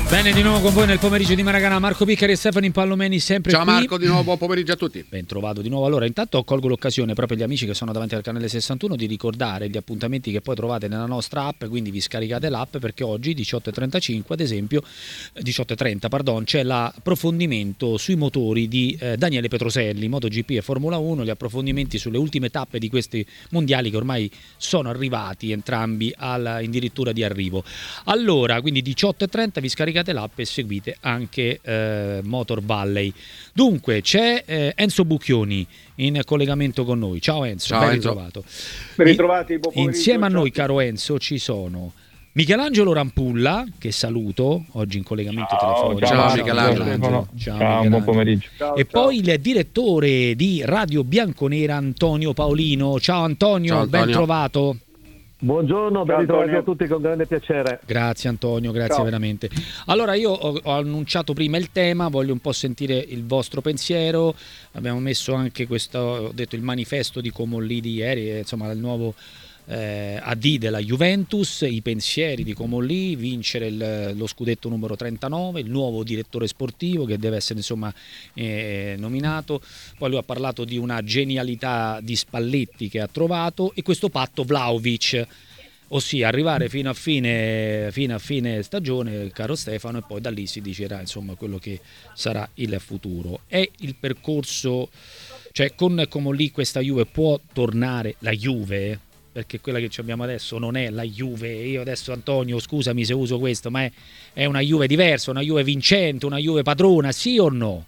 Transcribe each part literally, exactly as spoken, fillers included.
Bene, di nuovo con voi nel pomeriggio di Maracanã, Marco Piccari e Stefano Impallomeni sempre Ciao qui. Marco, di nuovo buon pomeriggio a tutti. Ben trovato di nuovo. Allora, intanto colgo l'occasione proprio agli amici che sono davanti al canale sessantuno di ricordare gli appuntamenti che poi trovate nella nostra app, quindi vi scaricate l'app perché oggi diciotto e trentacinque, ad esempio, diciotto e trenta, pardon, c'è l'approfondimento sui motori di eh, Daniele Petroselli, MotoGP e Formula uno, gli approfondimenti sulle ultime tappe di questi mondiali che ormai sono arrivati entrambi alla, addirittura di arrivo. Allora, quindi diciotto e trenta vi scaricate l'app e seguite anche eh, Motor Valley. Dunque c'è eh, Enzo Bucchioni in collegamento con noi. Ciao Enzo, Ciao, ben Enzo. ritrovato. Ben ritrovati, buon pomeriggio. Insieme a ciao. noi, caro Enzo, ci sono Michelangelo Rampulla, che saluto oggi in collegamento Ciao, telefonico. ciao, Michelangelo. Ciao, Ciao, Michelangelo. buon pomeriggio. Ciao, E ciao. poi il direttore di Radio Bianconera Antonio Paolino. Ciao Antonio, Ciao, Antonio. ben trovato. Buongiorno, ben Ciao, ritrovati Antonio. a tutti con grande piacere. Grazie Antonio, grazie Ciao. veramente. Allora io ho, ho annunciato prima il tema, voglio un po' sentire il vostro pensiero. Abbiamo messo anche questo, ho detto il manifesto di Comolli di ieri, eh, insomma il nuovo eh, A D della Juventus, i pensieri di Comolli, vincere il- lo scudetto numero trentanove, il nuovo direttore sportivo che deve essere insomma eh, nominato. Poi lui ha parlato di una genialità di Spalletti che ha trovato e questo patto Vlahovic, ossia arrivare fino a fine, fino a fine stagione, caro Stefano, e poi da lì si deciderà insomma quello che sarà il futuro. È il percorso, cioè con Comolli questa Juve può tornare la Juve? Perché quella che abbiamo adesso non è la Juve. Io adesso, Antonio, scusami se uso questo, ma è, è una Juve diversa, una Juve vincente, una Juve padrona, sì o no?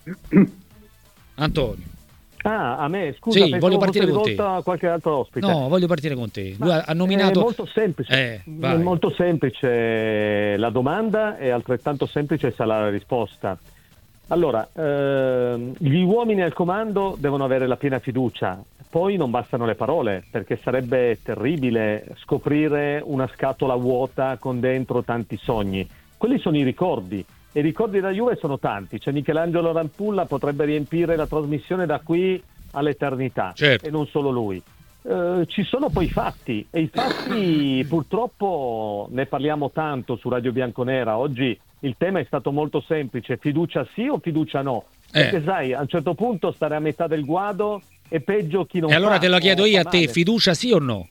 Antonio. Ah, a me, scusa, Sì, pensavo voglio partire fosse con te. rivolta a qualche altro ospite. No, voglio partire con te. Lui Ma ha ha nominato... È molto semplice, Eh, è vai. molto semplice la domanda e altrettanto semplice sarà la risposta. Allora, ehm, gli uomini al comando devono avere la piena fiducia, poi non bastano le parole, perché sarebbe terribile scoprire una scatola vuota con dentro tanti sogni. Quelli sono i ricordi, e i ricordi della Juve sono tanti, cioè Michelangelo Rampulla potrebbe riempire la trasmissione da qui all'eternità, Certo. e non solo lui. Eh, ci sono poi i fatti, e i fatti purtroppo ne parliamo tanto su Radio Bianconera. Oggi il tema è stato molto semplice: fiducia sì o fiducia no? Eh. Perché sai, a un certo punto stare a metà del guado è peggio chi non E allora fa, te lo o chiedo io fa a te, male. fiducia sì o no?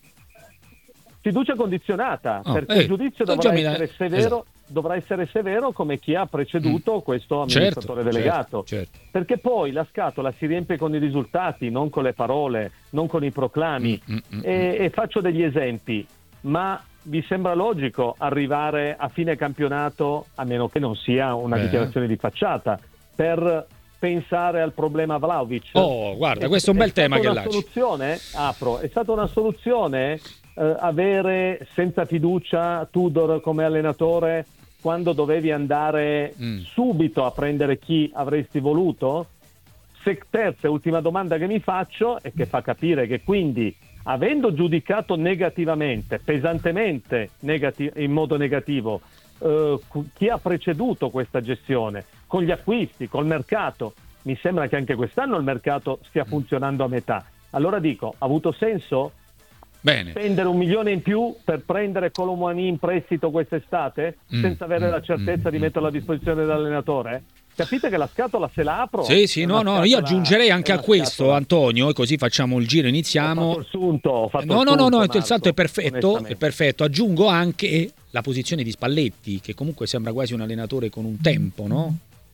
Fiducia condizionata, Oh, perché eh, il giudizio già dovrà mi dai- essere severo, esatto. dovrà essere severo come chi ha preceduto questo amministratore Certo, delegato. certo, certo. Perché poi la scatola si riempie con i risultati, non con le parole, non con i proclami. Mm, mm, mm, e, e faccio degli esempi, ma vi sembra logico arrivare a fine campionato, a meno che non sia una Beh. dichiarazione di facciata, per pensare al problema Vlahovic? Oh, guarda, questo è un bel tema che È lanci. stata una soluzione, apro, è stata una soluzione eh, avere senza fiducia Tudor come allenatore quando dovevi andare Mm. subito a prendere chi avresti voluto? Se, terza e ultima domanda che mi faccio, e che fa capire che quindi, avendo giudicato negativamente, pesantemente negati- in modo negativo, eh, cu- chi ha preceduto questa gestione, con gli acquisti, col mercato, mi sembra che anche quest'anno il mercato stia funzionando a metà. Allora dico, ha avuto senso Bene. spendere un milione in più per prendere Colomani in prestito quest'estate Mm, senza avere mm, la certezza mm, di mm. metterlo a disposizione dell'allenatore? Capite che la scatola se la apro? Sì, sì, È no, una no, io scatola- aggiungerei anche è a una questo, scatola- Antonio, e così facciamo il giro, Ho iniziamo. fatto il sunto, ho fatto No, il no, no, sunto, no, il Marco, salto è perfetto, è onestamente. perfetto. Aggiungo anche la posizione di Spalletti, che comunque sembra quasi un allenatore con un tempo, no?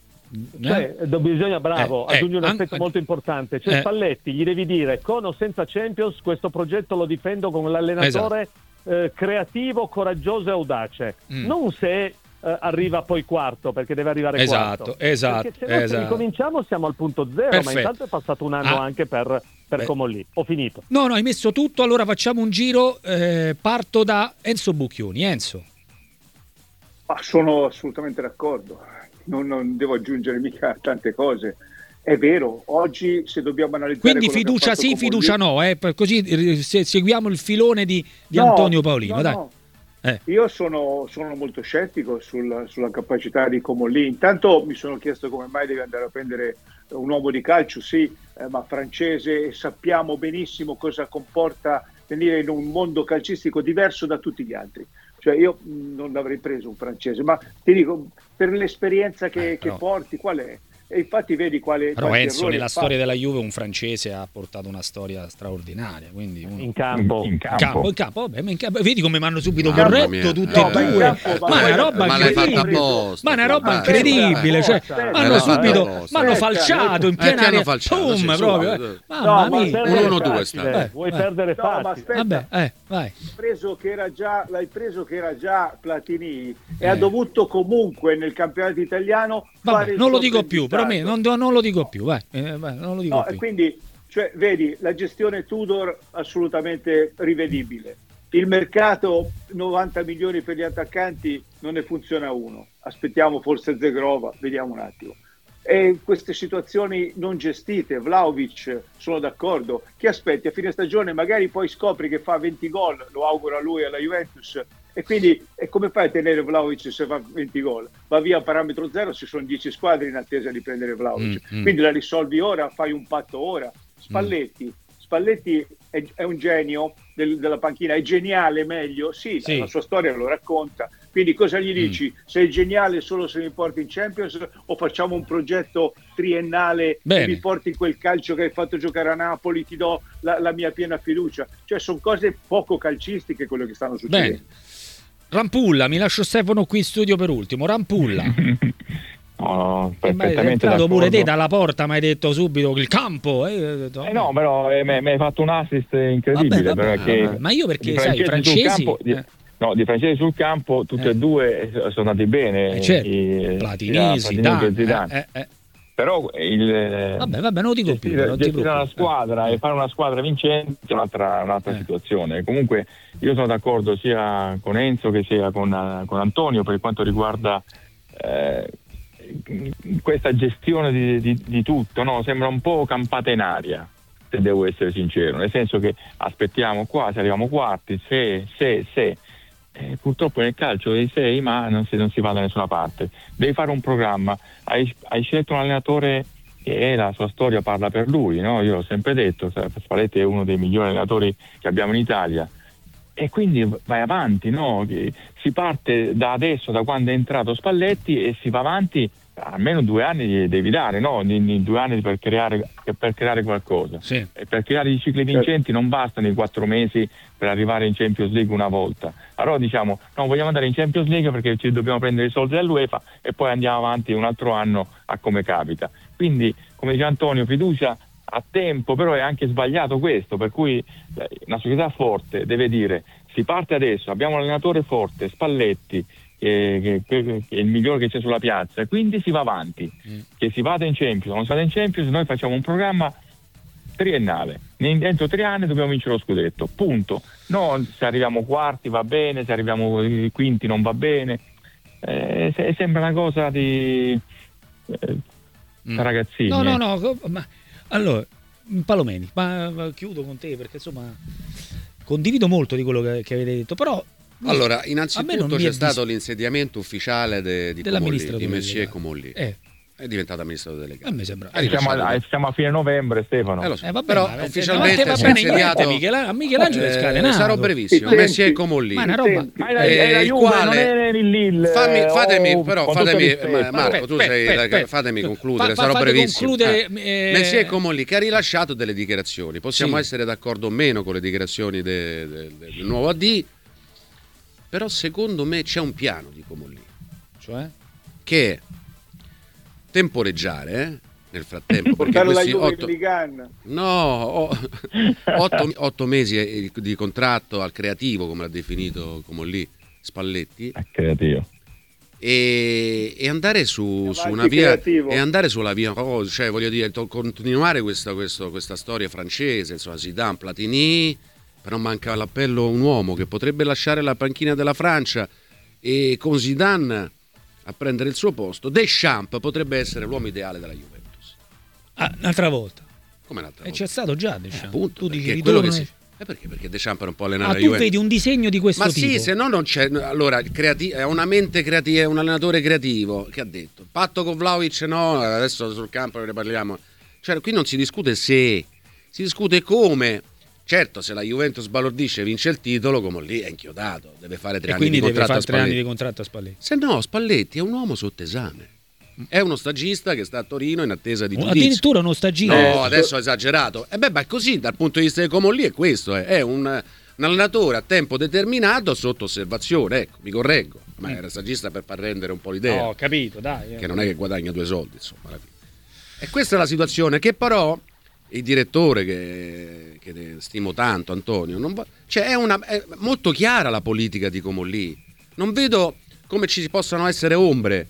Cioè, do- bisogna, bravo, Eh, eh, aggiungi un aspetto an- molto importante. Cioè eh. Spalletti gli devi dire, con o senza Champions, questo progetto lo difendo con l'allenatore eh, creativo, coraggioso e audace. Mm. Non se eh, arriva poi quarto, perché deve arrivare Esatto, quarto. esatto, Perché se no, se esatto. ricominciamo siamo al punto zero, Perfetto. ma intanto è passato un anno Ah. anche per, per Beh. Comolli. Ho finito. No, no, hai messo tutto, allora facciamo un giro, eh, parto da Enzo Bucchioni. Enzo. Ah, sono assolutamente d'accordo, non, non devo aggiungere mica tante cose. È vero, oggi se dobbiamo analizzare Quindi quello che ha fiducia fatto sì, Comolli- fiducia no, eh, per così eh, se- seguiamo il filone di, di No, Antonio Paolino, no, dai. no. Eh. Io sono, sono molto scettico sul- sulla capacità di Comolli. Intanto mi sono chiesto come mai deve andare a prendere un uomo di calcio, sì, eh, ma francese, e sappiamo benissimo cosa comporta venire in un mondo calcistico diverso da tutti gli altri. Cioè io non avrei preso un francese, ma ti dico, per l'esperienza che, eh, che no. porti, qual è? E infatti vedi quale... Però Enzo, nella storia della Juve un francese ha portato una storia straordinaria, quindi uno... in campo, in campo. In campo, in campo, vabbè, ma in campo, vedi come mi hanno subito Campo, corretto tutti no, e ma in due. campo, Ma è una ma- roba ma l'hai fatta incredibile. apposta, Ma è una roba aspetta, incredibile, cioè, aspetta, mi l'hai hanno fatta subito, apposta. mi hanno Aspetta, falciato in eh, piena ti hanno aria, falciato, boom, sì, proprio. subito. eh. Mamma No, ma mia. perdere uno due facile. sta. Eh, vuoi vai. perdere No, ma facile. aspetta. Vabbè, eh, vai. Preso che era già, l'hai preso che era già Platini e Eh. ha dovuto comunque nel campionato italiano Vabbè, fare il non lo suo dico più, però me, apprendistato. non, non lo dico più, vai, eh, vai, non lo dico No, e più. quindi, cioè, vedi, la gestione Tudor assolutamente rivedibile. Il mercato, novanta milioni per gli attaccanti, non ne funziona uno. Aspettiamo forse Zegrova, vediamo un attimo. E queste situazioni non gestite, Vlahovic, sono d'accordo. Chi aspetti a fine stagione, magari poi scopri che fa venti gol, lo auguro a lui e alla Juventus, e quindi e come fai a tenere Vlahovic se fa venti gol? Va via a parametro zero, ci sono dieci squadre in attesa di prendere Vlahovic. Mm, mm. Quindi la risolvi ora, fai un patto ora. Spalletti, Spalletti è, è un genio del- della panchina, è geniale, meglio, sì, Sì. la sua storia lo racconta. Quindi cosa gli dici? Sei geniale solo se mi porti in Champions o facciamo un progetto triennale Bene. e mi porti in quel calcio che hai fatto giocare a Napoli, ti do la, la mia piena fiducia. Cioè sono cose poco calcistiche quello che stanno succedendo. Bene. Rampulla, mi lascio Stefano qui in studio per ultimo. Rampulla. No, Eh, ma è perfettamente entrato pure te d'accordo. dalla porta, mi hai detto subito il campo. Eh, ho detto, Eh no, però eh, mi mi hai fatto un assist incredibile. Vabbè, vabbè, perché vabbè. Ma io perché, di sai, i francesi sul francesi- campo- di, eh. no, di francesi sul campo tutti Eh. e due sono andati bene. Eh, certo. i- Platini, sia Platini Zidane, che Zidane. eh, eh, eh. Però il Vabbè, vabbè, non lo dico più. gestire, non ti gestire la preoccupare. squadra Eh. e fare una squadra vincente è un'altra, un'altra Eh. situazione. Comunque io sono d'accordo sia con Enzo che sia con, eh, con Antonio per quanto riguarda eh, questa gestione di, di- di tutto, no? Sembra un po' campata in aria, se devo essere sincero, nel senso che aspettiamo qua, se arriviamo quarti, se, se, se. Eh, purtroppo nel calcio dei sei ma non si, non si va da nessuna parte. Devi fare un programma, hai, hai scelto un allenatore che la sua storia parla per lui, no? Io l'ho sempre detto, Spalletti è uno dei migliori allenatori che abbiamo in Italia e quindi vai avanti, no? Che si parte da adesso, da quando è entrato Spalletti e si va avanti, almeno due anni devi dare, no? Di- di due anni per creare, per creare qualcosa. Sì. E per creare i cicli vincenti non bastano i quattro mesi per arrivare in Champions League una volta. Allora diciamo, no, vogliamo andare in Champions League perché ci dobbiamo prendere i soldi dall'UEFA e poi andiamo avanti un altro anno a come capita. Quindi, come dice Antonio, fiducia a tempo, però è anche sbagliato questo, per cui eh, una società forte deve dire si parte adesso, abbiamo un allenatore forte, Spalletti, che, che- che è il migliore che c'è sulla piazza, e quindi si va avanti, Mm. che si vada in Champions, non si vada in Champions, noi facciamo un programma triennale, In- dentro tre anni dobbiamo vincere lo scudetto, punto. Non se arriviamo quarti va bene, se arriviamo eh, quinti non va bene. Eh, se- sembra una cosa di eh, Mm. ragazzini. No, no, eh. no, co- ma allora, Palomeni, ma, ma chiudo con te perché insomma condivido molto di quello che, che avete detto, però Allora, a me non innanzitutto mi c'è è stato dis- l'insediamento ufficiale de- di Comolli, dell'amministratore di Messier delegato. Comolli. Eh, È diventato amministratore a delegato. me sembra. Ha Eh, siamo, rilasciato- a, siamo a fine novembre, Stefano. Eh, lo so. Eh, vabbè, Però ma- ufficialmente va si è bene, insediato niente, Michela- a Michelangelo è Eh, scatenato. sarò brevissimo, Senti, Messier Comolli. Ma è una roba. Senti, Ma è la, Eh, è la il Juve, quale- non è il Lille. Fammi, eh, fatemi, oh, però, con tutto fatemi, rispetto. ma- Marco, tu Aspetta, sei, aspetta, ragazzi, aspetta. fatemi concludere, Fa- sarò fate brevissimo. concludere, Eh. eh, Messier Comolli che ha rilasciato delle dichiarazioni, possiamo Sì. essere d'accordo o meno con le dichiarazioni de- de- de- del nuovo A D, però secondo me c'è un piano di Comolli Cioè? che è temporeggiare eh, nel frattempo, perché portare la questi Juve otto, in Ligan. no, o- otto, otto mesi di contratto al creativo, come l'ha definito Comolli Spalletti, È creativo. e, e andare su, su Avanti una via creativo. e andare sulla via rose, cioè voglio dire to- continuare questa, questo- questa storia francese, insomma Zidane, Platini, però manca all'appello un uomo che potrebbe lasciare la panchina della Francia e con Zidane a prendere il suo posto. Deschamps potrebbe essere l'uomo ideale della Juventus, Ah, un'altra volta. come l'altra E volta. c'è stato già, diciamo. Appunto, tu dici perché è quello che ritorno si- e- eh perché? Perché Deschamps non può allenare Ah, la tu Juventus. vedi un disegno di questo Ma tipo. sì, se no non c'è. Allora, il creati- è una mente creativa, è un allenatore creativo che ha detto patto con Vlahovic, no, adesso sul campo ne parliamo. Cioè, qui non si discute se, si discute come. Certo, se la Juventus sbalordisce e vince il titolo, come lì è inchiodato, deve fare tre E anni quindi di deve contratto fare a tre anni Spalletti. di contratto a Spalletti. Se no, Spalletti è un uomo sotto esame. È uno stagista che sta a Torino in attesa di giudizio. Addirittura uno stagista. No, adesso ho esagerato. E beh, beh, così dal punto di vista di Comolli è questo, eh. È un, un allenatore a tempo determinato sotto osservazione, ecco, mi correggo. Ma era stagista per far rendere un po' l'idea. Ho capito, dai. Che non è che guadagna due soldi, insomma, alla fine. E questa è la situazione che però il direttore che, che stimo tanto, Antonio, non va, cioè è, una, è molto chiara la politica di Comolli. Non vedo come ci possano essere ombre.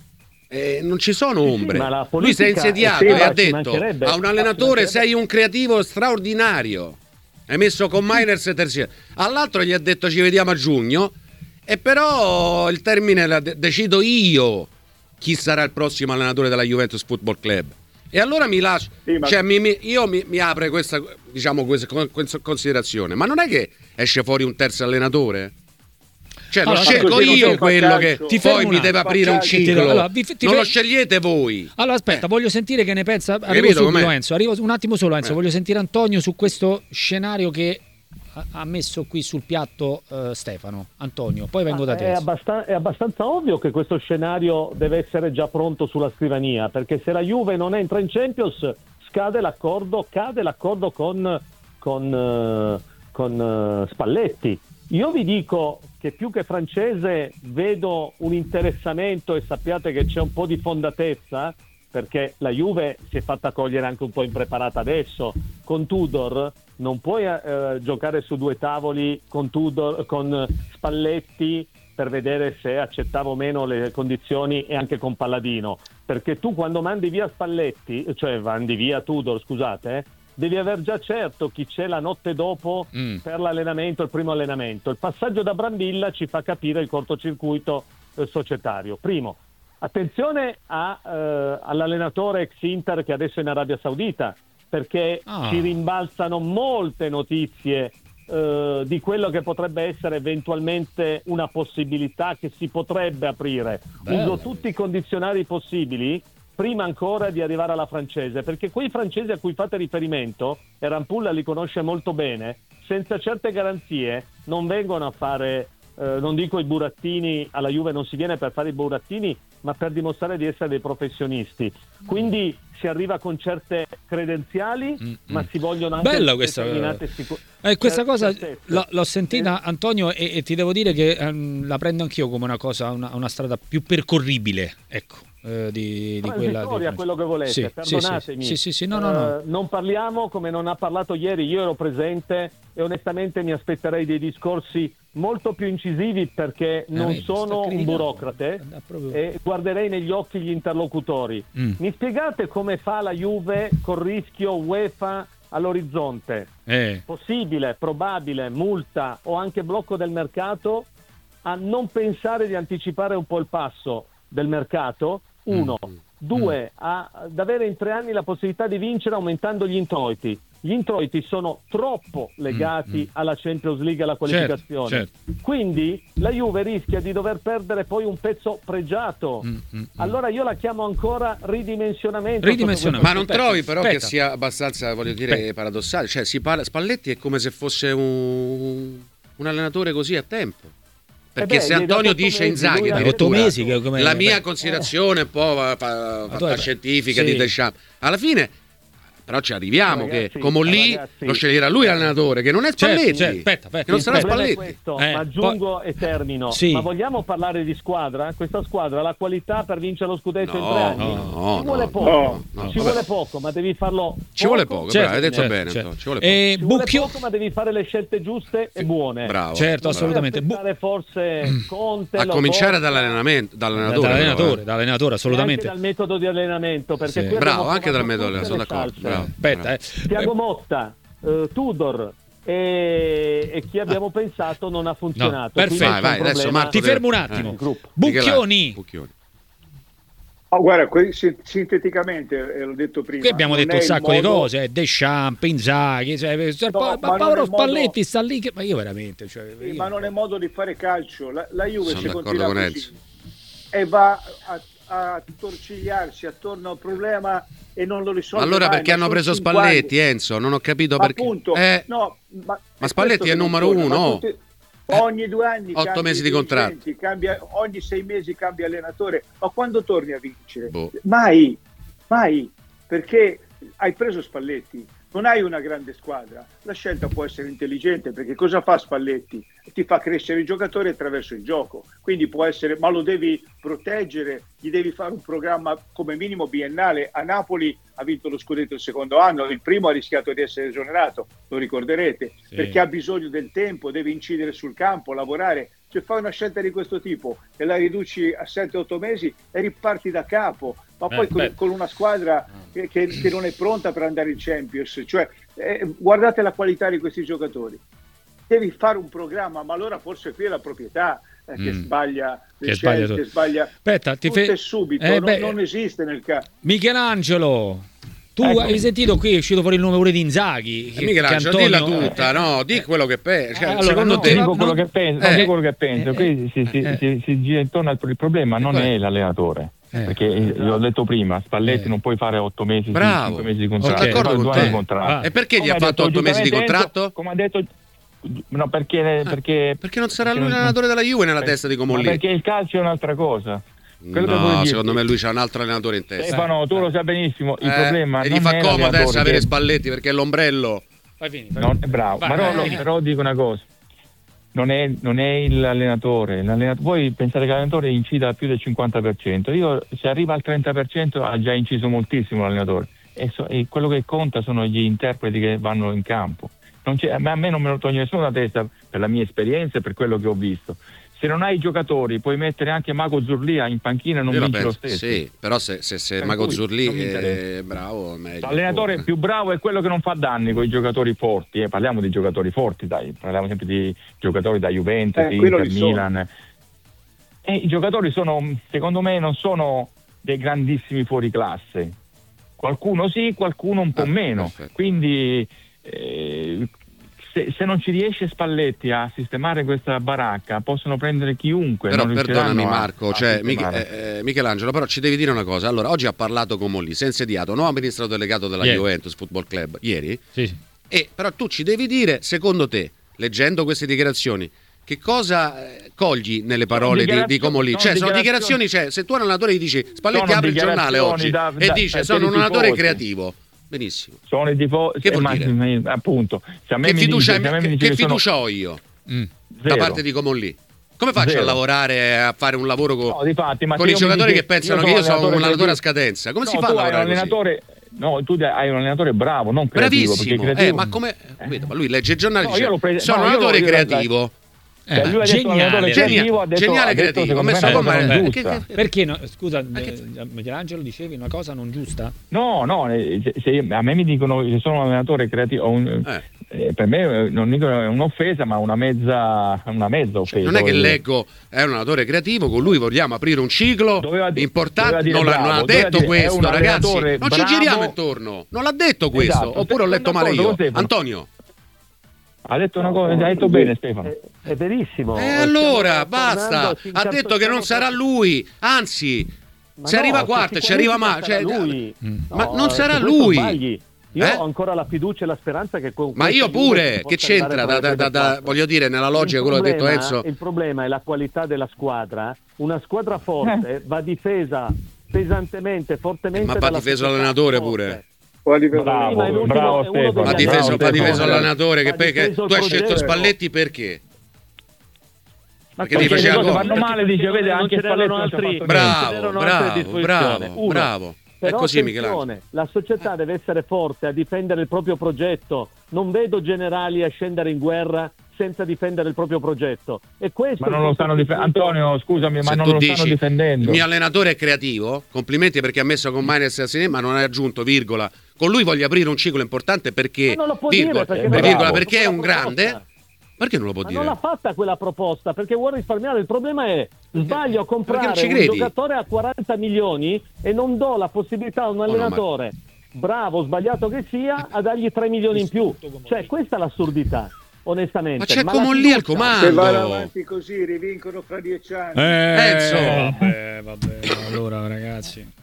Eh, non ci sono ombre. Sì, sì, ma la lui si è politica insediato è e tema, ha ci detto mancherebbe. a un allenatore sei un creativo straordinario, hai messo con Miners e Terzier, all'altro gli ha detto ci vediamo a giugno, e però il termine la de- decido io chi sarà il prossimo allenatore della Juventus Football Club. E allora mi lascio, Sì, ma- cioè mi, mi- io mi, mi apre questa, diciamo, questa, questa considerazione, ma non è che esce fuori un terzo allenatore? Cioè Allora, lo scelgo così non io si fa quello calcio. che Ti poi fermo mi un deve attimo, aprire un fa calcio. ciclo. Allora, vi- ti non fer- lo scegliete voi. Allora aspetta, Eh. voglio sentire che ne pensa. Arrivo capito subito com'è? Enzo, arrivo un attimo solo Enzo, Eh. voglio sentire Antonio su questo scenario che ha- ha messo qui sul piatto eh, Stefano. Antonio, poi vengo da te. È, Enzo. abbastan- è abbastanza ovvio che questo scenario deve essere già pronto sulla scrivania, perché se la Juve non entra in Champions scade l'accordo, cade l'accordo con, con, eh, con eh, Spalletti. Io vi dico che più che francese vedo un interessamento, e sappiate che c'è un po' di fondatezza, perché la Juve si è fatta cogliere anche un po' impreparata adesso. Con Tudor non puoi eh, giocare su due tavoli con Tudor, con Spalletti, per vedere se accettava o meno le condizioni, e anche con Palladino, perché tu quando mandi via Spalletti, cioè mandi via Tudor, scusate, eh, devi aver già certo chi c'è la notte dopo Mm. per l'allenamento, il primo allenamento. Il passaggio da Brambilla ci fa capire il cortocircuito eh, societario. Primo, attenzione a, eh, all'allenatore ex Inter che adesso è in Arabia Saudita, perché Ah. ci rimbalzano molte notizie eh, di quello che potrebbe essere eventualmente una possibilità che si potrebbe aprire. Bello. Uso tutti i condizionali possibili prima ancora di arrivare alla francese, perché quei francesi a cui fate riferimento, e Rampulla li conosce molto bene, senza certe garanzie non vengono a fare, eh, non dico i burattini, alla Juve non si viene per fare i burattini, ma per dimostrare di essere dei professionisti. Quindi si arriva con certe credenziali, Mm, ma mm. si vogliono anche Bella questa, determinate sicu- eh, questa cer- cosa certezze. l'ho, l'ho sentita, Eh. Antonio, e, e ti devo dire che ehm, la prendo anch'io come una cosa, una, una strada più percorribile, ecco, eh, di, di quella transitoria, di quello che volete, Sì, sì, perdonatemi. sì, sì, sì, no, no, no. Eh, non parliamo come non ha parlato ieri, io ero presente e onestamente mi aspetterei dei discorsi molto più incisivi, perché non vedi, sta sono un criticando. burocrate Da proprio- e guarderei negli occhi gli interlocutori. Mm. Mi spiegate come fa la Juve col rischio UEFA all'orizzonte? Eh. Possibile, probabile, multa o anche blocco del mercato, a non pensare di anticipare un po' il passo del mercato? Uno. Mm. Due, a- ad avere in tre anni la possibilità di vincere aumentando gli introiti. Gli introiti sono troppo legati Mm, mm. alla Champions League, alla qualificazione. certo. Quindi la Juve rischia di dover perdere poi un pezzo pregiato. Mm, mm, mm. Allora io la chiamo ancora ridimensionamento. Ridimensionamento. Ma non Aspetta, trovi però aspetta. che sia abbastanza, voglio dire, Aspetta. paradossale? Cioè, si parla, Spalletti è come se fosse un, un allenatore così a tempo. Perché Eh beh, se gli hai dato Antonio otto dice mesi, Inzaghi, lui ha Hai otto addirittura, mesi che come la mia beh, considerazione è un po' fa- fa- Ma tu fatta hai- scientifica sì. di Deschamps. Alla fine però ci arriviamo Ragazzi, che come lì ragazzi. lo sceglierà lui l'allenatore, che non è Certo, Spalletti, certo, aspetta, aspetta. che non Il sarà Il problema è Spalletti. questo, Eh, ma aggiungo poi- e termino. Sì. Ma vogliamo parlare di squadra? Questa squadra ha la qualità per vincere lo scudetto in No, tre anni? no, ci vuole no, poco, no, no, ci vabbè. vuole poco, ma devi farlo. Ci vuole poco, Certo, bravo, hai detto certo, bene, certo. Antonio, ci vuole poco. E Ci vuole Bucchio- poco, ma devi fare le scelte giuste e buone. Bravo. Certo, bravo. assolutamente. Non puoi aspettare forse Conte, A Lo cominciare Porta, dall'allenamento, dall'allenatore. dall'allenatore, però, eh. dall'allenatore, assolutamente. e anche dal metodo di allenamento, perché Sì. qui Bravo, abbiamo anche dal provato metodo, tutte sono le d'accordo. salse. Bravo. Aspetta, eh. Tiago Motta, eh, Tudor e, e chi abbiamo pensato non ha funzionato. perfetto. Quindi Vai, c'è un vai, adesso problema. Marco Ti fermo un Eh. attimo. nel gruppo. Bucchioni. Bucchioni. Oh, guarda, que- si- sinteticamente, eh, l'ho detto prima. Qui abbiamo non detto è un il sacco di modo- cose, eh, Deschamps, Inzaghi, cioè, cioè, No, pa- ma pa- non Paolo è modo- Spalletti sta lì, che, ma io veramente, cioè, Sì, io- ma non è modo di fare calcio. La, la Juve Sono se d'accordo continua con così Enzo. e va a, a torcigliarsi attorno a un problema e non lo risolve allora mai, perché ma hanno sono preso cinque Spalletti, anni. Enzo? Non ho capito Ma perché. appunto, Eh, no, ma, ma Spalletti è numero funziona, uno. ma tutti- ogni due anni Otto cambia mesi i di contratto. dirigenti, cambia, ogni sei mesi cambia allenatore, ma quando torni a vincere? Boh. Mai, mai, perché hai preso Spalletti, non hai una grande squadra, la scelta può essere intelligente, perché cosa fa Spalletti? Ti fa crescere i giocatori attraverso il gioco, quindi può essere, ma lo devi proteggere, gli devi fare un programma come minimo biennale. A Napoli ha vinto lo scudetto il secondo anno, il primo ha rischiato di essere esonerato, lo ricorderete, Sì. perché ha bisogno del tempo, deve incidere sul campo, lavorare. Cioè fai una scelta di questo tipo e la riduci a sette otto mesi e riparti da capo, ma Beh, poi con, beh. con una squadra che, che- che non è pronta per andare in Champions. Cioè, eh, guardate la qualità di questi giocatori. Devi fare un programma, ma allora forse qui è la proprietà eh, che Mm. sbaglia le Che sbaglia scelte, tutto. sbaglia Aspetta, ti tutto fe- e subito, Eh, non, beh, non esiste nel caso. Michelangelo, tu Ecco. hai sentito qui è uscito fuori il nome pure di Inzaghi. Eh, che- Michelangelo, che dilla Antonio- tutta, eh, no? Di eh, quello che pensi. Cioè, allora, secondo no, te. Ti no, dico quello no, che penso, eh, non dico quello che penso. eh, Qui si, si- eh, si- si gira intorno al il problema non qual è? è l'allenatore, Eh. perché l'ho detto prima, Spalletti Eh. non puoi fare otto mesi, Bravo. cinque mesi di Sono contratto, d'accordo sono con due te. anni di contratto. Ah. E perché gli Come ha fatto detto otto mesi di giustamente Enzo, contratto? come ha detto, no, perché, perché, Perché non sarà perché lui non- l'allenatore della Juve nella eh, testa di ma Comolli. perché il calcio è un'altra cosa. Quello che voglio No, dirti- secondo me lui c'ha un altro allenatore in testa. Stefano, tu lo sai benissimo, il Eh, problema e non gli fa è comodo l'allenatore adesso avere che- Spalletti perché è l'ombrello. Fai finire, fai non, finire. bravo, Vai, però, vai, vai. però dico una cosa, non è, non è l'allenatore, l'allenatore, voi pensate che l'allenatore incida più del cinquanta per cento, io se arriva al trenta per cento ha già inciso moltissimo l'allenatore e, so- e quello che conta sono gli interpreti che vanno in campo. Non c'è, a me a me non me lo toglie nessuno da testa per la mia esperienza e per quello che ho visto. Se non hai i giocatori puoi mettere anche Mago Zurlia in panchina e non Io la vinci lo penso, stesso. sì, però se, se, se Per Mago cui Zurli non mi interessa. è bravo, meglio. L'allenatore più bravo è quello che non fa danni con i giocatori forti, eh. Parliamo di giocatori forti, dai. Parliamo sempre di giocatori da Juventus, Eh, quello Inter, li sono. Milan. E i giocatori sono, secondo me, non sono dei grandissimi fuoriclasse. Qualcuno sì, qualcuno un po' Ah, meno. perfetto. Quindi eh, se, se non ci riesce Spalletti a sistemare questa baracca, possono prendere chiunque. Però non perdonami riusciranno a- Marco, a cioè, sistemare. Mich- eh, eh, Michelangelo, però ci devi dire una cosa. Allora, oggi ha parlato con Molli, si è insediato, nuovo amministratore delegato della Ieri. Juventus Football Club, ieri, Sì, sì. e però tu ci devi dire, secondo te, leggendo queste dichiarazioni, che cosa eh, cogli nelle parole di, di dichiarazioni- Comolli? sono Cioè, sono dichiarazioni- dichiarazioni, cioè, se tu a un allenatore gli dici Spalletti Sono apre il giornale oggi dichiarazioni da- e da- dice per sono i un allenatore tifosi. creativo, benissimo. Sono i tifosi, Che vuol ma- dire? ma- appunto, se a me Che mi fiducia, dice- se a me mi che, dice che che sono- fiducia ho io Mm. da zero. parte di Comolli? Come faccio Zero. a lavorare, a fare un lavoro co- No, difatti, ma con se i io mi giocatori dici- che pensano io che io sono sono un allenatore a creativo. scadenza? Come si No, fa a tu hai lavorare un così? allenatore, no, tu hai un allenatore bravo, non creativo. Bravissimo, perché creativo- eh, ma come vedo, ma lui legge il giornale e No, dice io l'ho preso- sono no, un io allenatore l'ho- creativo. Eh, Cioè, lui ha detto geniale, allenatore Geniale, creativo, ha detto, geniale ha detto, creativo, secondo ho me, messo una con cosa me- non eh, giusta. che- che- Perché no, scusa, Ma che- eh, Michelangelo dicevi una cosa non giusta? No, no, eh, se, se a me mi dicono che sono un allenatore creativo, un- Eh. eh, per me eh, non dico è un'offesa, ma una mezza, una mezza offesa. Non è che voglio dire. leggo è un allenatore creativo, con lui vogliamo aprire un ciclo Doveva di- importante, doveva dire non, l'ha- non bravo, ha doveva detto dire, è questo un ragazzi, allenatore non ci bravo. giriamo intorno, non l'ha detto questo, Esatto, oppure ho sono letto male d'accordo io. con Stefano. Antonio, Ha detto una cosa, ha detto bene Stefano. È, è verissimo. e allora Stiamo basta, tornando, ci ha detto che non incartocciamo sarà per- lui, anzi Ma se no, arriva se quarto e si ci arriva qualifica ma sarà cioè, lui. Mm. ma non su sarà questo lui. sbagli. Io Eh? ho ancora la fiducia e la speranza che con Ma questa io Juve pure, si che possa c'entra? arrivare Da, da, da, da- quattro. voglio dire, nella logica Il quello che ha detto problema- Enzo. Il problema è la qualità della squadra. Una squadra forte va difesa pesantemente, fortemente. Ma va dalla difeso società l'allenatore forte. pure. Quali per- Bravo, Sì, ma è l'ultimo- bravo è uno degli Stefano. Va allenatori. difeso, bravo, va difeso Stefano. l'allenatore che Va perché difeso il tu hai scelto progetto. Spalletti perché? Ma Perché perché ti faceva le cose gol. vanno male, dice, vede, Non anche ce n'erano Spalletti non ci ha altri- fatto Bravo, ce n'erano altre a bravo, disposizione. bravo, Uno. bravo. È Però così attenzione, Michelangelo. la società deve essere forte a difendere il proprio progetto. Non vedo generali a scendere in guerra senza difendere il proprio progetto. E questo Ma non lo stanno difendendo. Antonio, scusami, ma Se non tu lo stanno dici difendendo. il mio allenatore è creativo, complimenti perché ha messo con Maines a sinistra, ma non hai aggiunto virgola. Con lui voglio aprire un ciclo importante perché Ma non lo può virgola, dire perché eh, non l'ha virgola, fatto perché è un quella grande. proposta. Perché non lo può Ma dire? non l'ha fatta quella proposta perché vuole risparmiare. Il problema è sbaglio a Perché comprare non ci un credi? giocatore a quaranta milioni e non do la possibilità a un no, allenatore, bravo, sbagliato che sia, a dargli tre milioni in più. Cioè, questa è l'assurdità, onestamente. Ma c'è la Comolli al fiducia- comando. Se vanno avanti così rivincono fra dieci anni. Eh, Enzo. vabbè, vabbè. Allora, ragazzi, eh,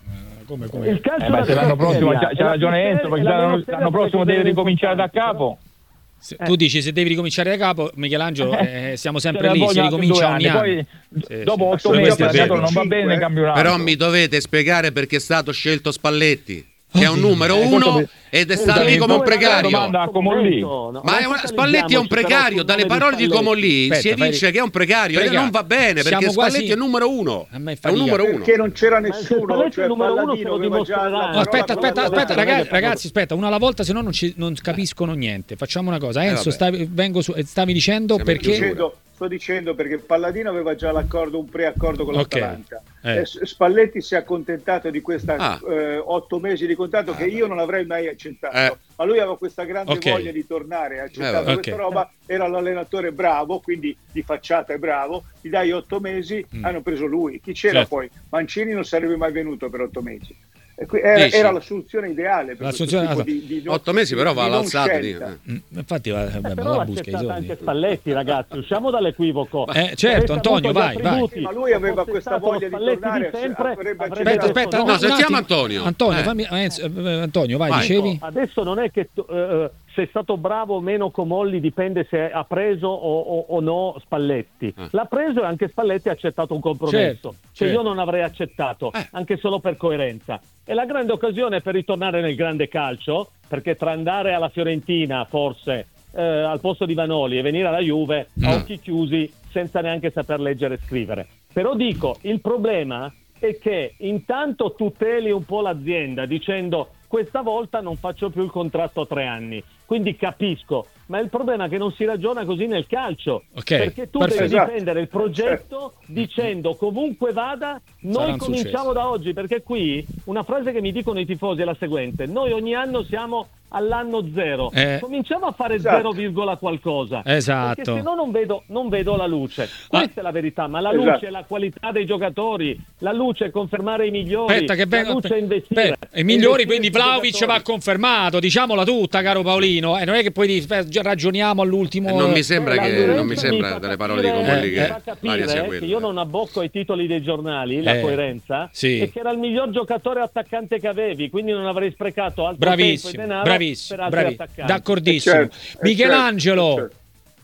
come, come? Il calcio Eh, ma se l'anno prossimo c'ha, c'ha ragione Enzo, perché l'anno, l'anno prossimo deve ricominciare da capo. Se, tu dici se devi ricominciare da capo, Michelangelo, eh, siamo sempre Ce lì, la si voglio ricomincia altri ogni due anno. anni. Poi Sì, dopo sì. otto mesi Questo è vero. non va bene nel campionato. Però mi dovete spiegare perché è stato scelto Spalletti, che è un numero Eh, uno questo- ed è sta lì come un precario. Domanda a Comolli. Ma è una, Spalletti è un precario, dalle parole di Comolli Aspetta, si evince fai- che è un precario, Precario. non va bene perché Siamo Spalletti quasi- è numero uno. A me È fa un ridere. numero uno. Perché non c'era Ma se nessuno, Spalletti cioè è il numero uno, Palladino se lo aveva già dimostrerà. la No, No, aspetta, parola aspetta, con la aspetta, parola. ragazzi, ragazzi, aspetta, una alla volta, se no non, ci- non capiscono niente. Facciamo una cosa. Enzo, vabbè. stavi, vengo su, stavi dicendo Siamo in perché. chiusura. Dicendo- sto dicendo perché Palladino aveva già l'accordo, un preaccordo con Ok. l'Atalanta. Eh. Eh, Spalletti si è accontentato di questa Ah. eh, otto mesi di contratto che io non avrei mai accettato, Eh. ma lui aveva questa grande Ok. voglia di tornare, ha accettato Eh, vabbè. questa Ok. roba, era l'allenatore bravo, quindi di facciata è bravo, gli dai otto mesi, Mm. hanno preso lui. Chi c'era Certo. poi? Mancini non sarebbe mai venuto per otto mesi. E qui- Era, Dici? era la soluzione ideale per La questo soluzione- tipo di, di non- Otto mesi però va di non all'alzata di- scelta. eh. Mm, Infatti, va- vabbè, Eh, ma però la l'ha busca i accettata soldi. anche Spalletti, ragazzi, usciamo dall'equivoco. Eh, certo, Se avesse Antonio, avuto gli vai, vai. attributi, Ma lui aveva fosse questa stato voglia di Spalletti tornare, sempre, avrebbe avrebbe Aspetta, detto aspetta, no. No, un sentiamo attimo. Antonio. Antonio, Eh. fammi- eh, Antonio, vai, Vai. dicevi? Adesso non è che eh, se è stato bravo o meno Comolli dipende se ha preso o, o- o no Spalletti. Ah. L'ha preso e anche Spalletti ha accettato un compromesso Certo, che certo. io non avrei accettato, Eh. anche solo per coerenza. È la grande occasione per ritornare nel grande calcio, perché tra andare alla Fiorentina forse eh, al posto di Vanoli e venire alla Juve a Mm. occhi chiusi senza neanche saper leggere e scrivere. Però dico, il problema è che intanto tuteli un po' l'azienda dicendo questa volta non faccio più il contratto a tre anni, quindi capisco, ma il problema è che non si ragiona così nel calcio, Ok, perché tu perfetto. devi Esatto. difendere il progetto dicendo comunque vada, Sarà noi un cominciamo successo. da oggi, perché qui una frase che mi dicono i tifosi è la seguente: noi ogni anno siamo all'anno zero, Eh. cominciamo a fare Esatto. zero virgola qualcosa, Esatto. perché se no non vedo, non vedo la luce. Questa Ah. è la verità, ma la Esatto. luce è la qualità dei giocatori, la luce è confermare i migliori, Aspetta che la vengo. luce è investire. Beh, i migliori, Investire quindi sui Vlahovic giocatori. va confermato, diciamola tutta, caro Paolino. Eh, non è che poi di- ragioniamo all'ultimo. Eh, non mi sembra Eh, la che violenza non mi sembra fa dalle parole di capire- Comolli eh, che fa capire l'aria sia che quella. io non abbocco ai titoli dei giornali, la Eh, coerenza, sì. e che era il miglior giocatore attaccante che avevi, quindi non avrei sprecato altro Bravissimo, tempo e denaro bravissimo, per altri bravi- attaccanti. d'accordissimo. Eh, certo, eh, Michelangelo, certo, certo.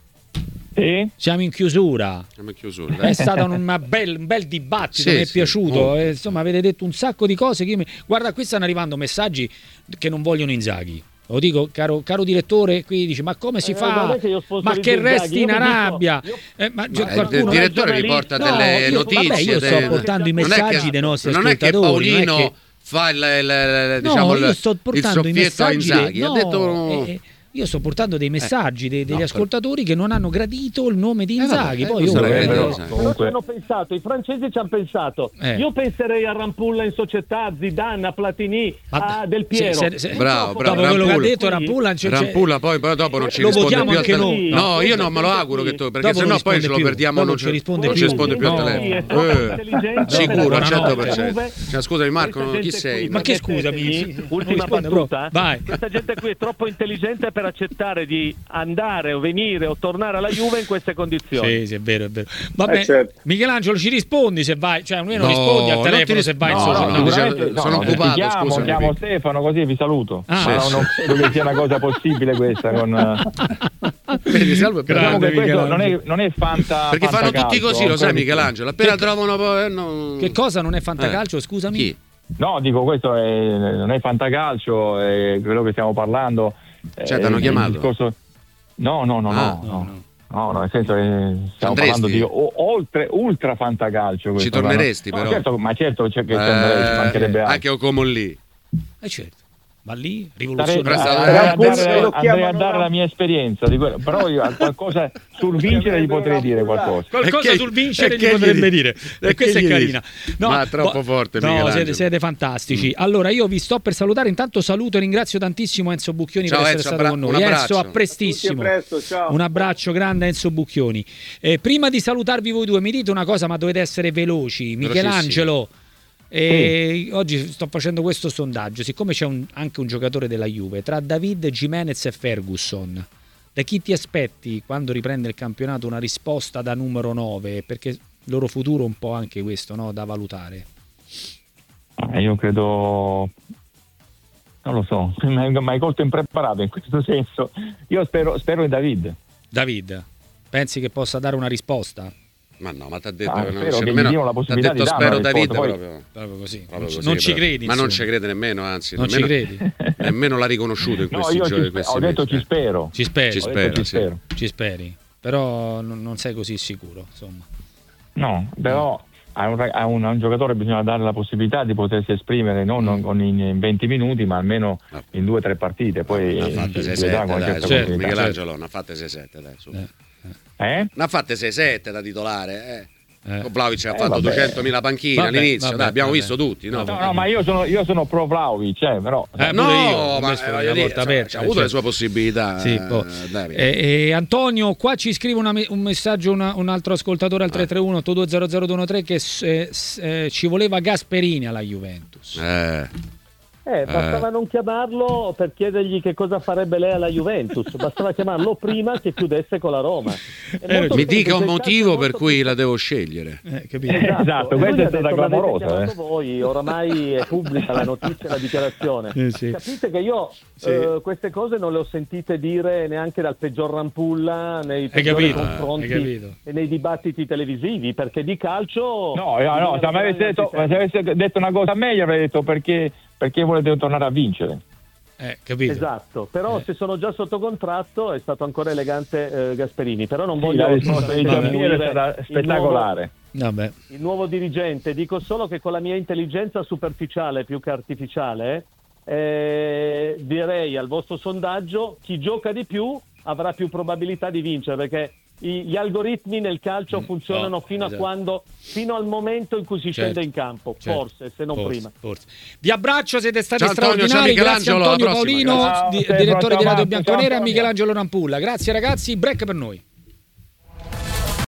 Sì? siamo in chiusura. Siamo in chiusura, È dai. stato un bel, un bel dibattito, Sì, mi è sì, piaciuto. molto. Eh, insomma, avete detto un sacco di cose. Che io mi... Guarda, qui stanno arrivando messaggi che non vogliono Inzaghi. Lo dico, caro, caro direttore, qui dice: ma come si Eh, fa? non è che io Ma sponsorizzo che Inzaghi, resti io in vi dico- Arabia? io- Eh, ma Ma già il- qualcuno- il direttore riporta No, delle io- notizie. vabbè, io sto de- portando i non è che- messaggi dei nostri non è che ascoltatori, non è Paolino che- fa il, il- il- No, diciamo, io il- sto il portando i soffietto a messaggi. Inzaghi. no, Ha detto eh, eh, io sto portando dei messaggi dei- degli no, ascoltatori che non hanno gradito il nome di Eh, vabbè, Inzaghi. eh, Poi non io sarà eh, che però- Inzaghi. Però ci Comunque- hanno pensato, i francesi ci hanno pensato. Eh. Io penserei a Rampulla in società, a Zidane, a Platini, Ma- a Del Piero. se- se- se- Bravo, Purtroppo- bravo, dopo quello che ha Rampulla. detto Rampulla, cioè- Rampulla poi, poi dopo non ci Lo risponde votiamo più al anche telefono. noi. No, io non me lo Dopo auguro che tu, perché dopo sennò non poi ce risponde lo più. perdiamo, Dopo non non ci ci risponde non ci più. risponde più al No. telefono. È troppo Eh, intelligente Sicuro, per al cento per andare alla cento. Juve. Cioè, scusami Marco, Questa chi gente sei? qui, Ma che scusami? permettetemi, Non ultima risponde battuta. proprio. Vai. Questa gente qui è troppo intelligente per accettare di andare o venire o tornare alla Juve in queste condizioni. Sì, sì, è vero, è vero. Vabbè, Eh, certo. Michelangelo, ci rispondi se vai, cioè almeno No, rispondi al non ti telefono ris- se vai in no, società. no, No. dice- sicuramente- sono no, occupato, ti chiamo, scusami. chiamo Stefano così vi saluto. Ah. Ma Sì, non credo che sia una cosa possibile questa con Vedi, salve, diciamo Grande che questo non è, Michelangelo. non è fanta perché fanno fantacalcio, tutti così, lo sai ancora di più. Michelangelo. Appena trovano poi, eh, no- Che cosa non è fantacalcio, scusami? Chi? No, dico questo è, non è fantacalcio, è quello che stiamo parlando. Cioè, è t'hanno il chiamato? discorso- No, no, no, Ah. no, no. No, no, nel senso che stiamo Andresti? parlando di o- oltre ultra fantacalcio. questo, Ci torneresti, no? però. No, certo, ma certo c'è che ci Eh, andrei, ci mancherebbe altro. anche o lì. Eh certo. Va lì, Starei- rivoluzione. Però sta- andrei a Rampulla dare, lo andrei a chiamano dare Ram- la mia esperienza di quello, però io qualcosa sul vincere gli potrei dire qualcosa. Qualcosa E che- sul vincere e gli che potrebbe gli- dire. e E che questa è gli carina. dici? Ma è troppo boh, forte, No, Michelangelo. siete, siete fantastici. Allora, io vi sto per salutare. Intanto saluto e ringrazio tantissimo Enzo Bucchioni Ciao, per essere Enzo, stato abbra- con noi. un Enzo, abbraccio. a prestissimo. Tutti a presto, ciao. Un abbraccio grande a Enzo Bucchioni. Eh, prima di salutarvi voi due, mi dite una cosa, ma dovete essere veloci. Michelangelo, eh, oggi sto facendo questo sondaggio. Siccome c'è un- anche un giocatore della Juve, tra David, Gimenez e Ferguson, da chi ti aspetti quando riprende il campionato una risposta da numero nove? Perché il loro futuro è un po' anche questo, no? Da valutare. Eh, io credo, non lo so, mi hai colto impreparato in questo senso. Io spero, spero in David. David, pensi che possa dare una risposta? Ma no, ma ti ha detto Ah, che non spero c'è che gli nemmeno. diano la T'ha possibilità detto di dare spero una David risposta, poi- proprio. Proprio così. proprio non ci, così, non ci proprio. credi? Ma non insomma. ci crede nemmeno, anzi, Non ci nemmeno, credi? nemmeno l'ha riconosciuto in No, questi io ci giorni. spe- questi ho detto mesi, ci eh. Ci spero. Ci speri, Ho detto spera, ci sì. spero. ci speri, però non, non sei così sicuro, insomma. No, però a un, a, un, a un giocatore bisogna dare la possibilità di potersi esprimere non Mm. con in, in venti minuti, ma almeno Ah. in due o tre partite. Poi Ne ha eh, fatte si sei vedrà sette, con dai, certa su, certo, continuità. Michelangelo, ne ha fatte sei sette, dai, su. Eh. Eh? Ne ha fatte sei sette da titolare, eh. Eh. Vlahovic ha Eh, fatto vabbè. duecentomila panchine Vabbè, all'inizio, vabbè, dai, abbiamo vabbè. visto tutti, no? No, no, ma io sono, io sono pro Vlahovic, eh, però Eh, no, pure io, ho ma messo eh, la voglio dire, porta cioè, aperta, c'ha avuto cioè. le sue possibilità. Sì, eh, boh. Davide. Eh, eh, Antonio, qua ci scrive una me- un messaggio una- un altro ascoltatore al tre tre uno otto due zero zero due uno tre che eh, s- eh, ci voleva Gasperini alla Juventus. Eh, Eh, bastava Eh. non chiamarlo per chiedergli che cosa farebbe lei alla Juventus, bastava chiamarlo prima che chiudesse con la Roma. È Eh, molto mi semplice, dica un il calcio motivo è per molto cui più- la devo scegliere. Eh, capito? Esatto, E lui questa gli è ha stata detto, "L'avete clamorosa, chiamato eh." voi, oramai è pubblica la notizia e la dichiarazione. Eh, sì. Capite che io Sì. eh, queste cose non le ho sentite dire neanche dal peggior Rampulla nei Hai peggiori capito? confronti Hai capito? e nei dibattiti televisivi, perché di calcio No, no, no, se mi avesse detto, se avesse detto una cosa meglio avrei detto perché, perché volete tornare a vincere. Eh, capito? Esatto, però Eh. se sono già sotto contratto è stato ancora elegante eh, Gasperini, però non Sì, voglio la risposta di assolutamente Giampiero è diminuire stata il spettacolare. Vabbè. il nuovo dirigente, dico solo che con la mia intelligenza superficiale più che artificiale eh, direi al vostro sondaggio chi gioca di più avrà più probabilità di vincere, perché i- gli algoritmi nel calcio funzionano oh, fino esatto. a quando fino al momento in cui si Certo, scende in campo, certo. forse se non Forse, prima. forse. Vi abbraccio, siete stati Ciao Antonio, straordinari. ciao Grazie Michelangelo, Antonio alla prossima, Paolino, grazie. di- Ciao, direttore ciao, di Radio Marco, Bianconera, ciao, e Antonio. Michelangelo Rampulla. Grazie ragazzi, break per noi.